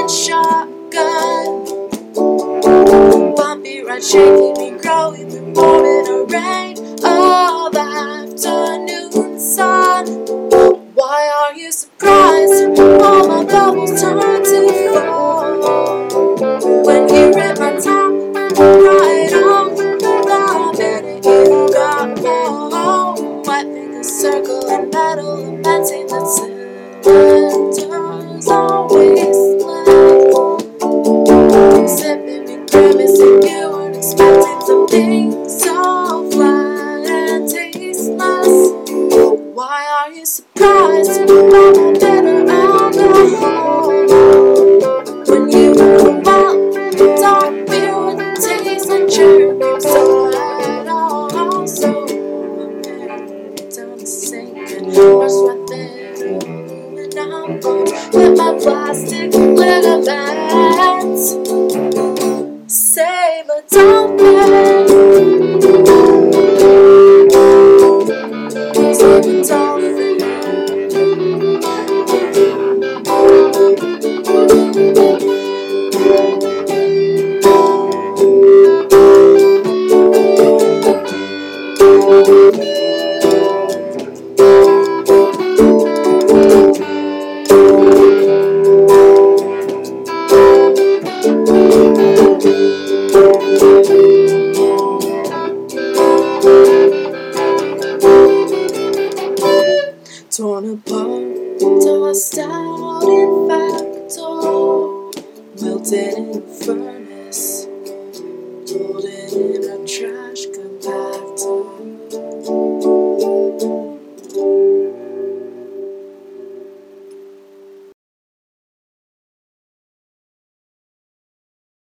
and shotgun. Bumpy ride shaking me, growing through pouring a rain of afternoon sun. Why are you surprised? All my bubbles turn to foam when you rip my top right off the minute you got home. Wet fingers circling metal, lamenting the cylinders always left. Sipping me, grimacing, you weren't expecting something so flat and tasteless. Why are you surprised by my bitter alcohol? When you come out, dark beer with a taste like cherry so at all. So I'm down the sink and brush my thin and I'm gone with my plastic ligaments. Save a dolphin. Save a dolphin. Torn apart, tossed out in factor, wilted in fur.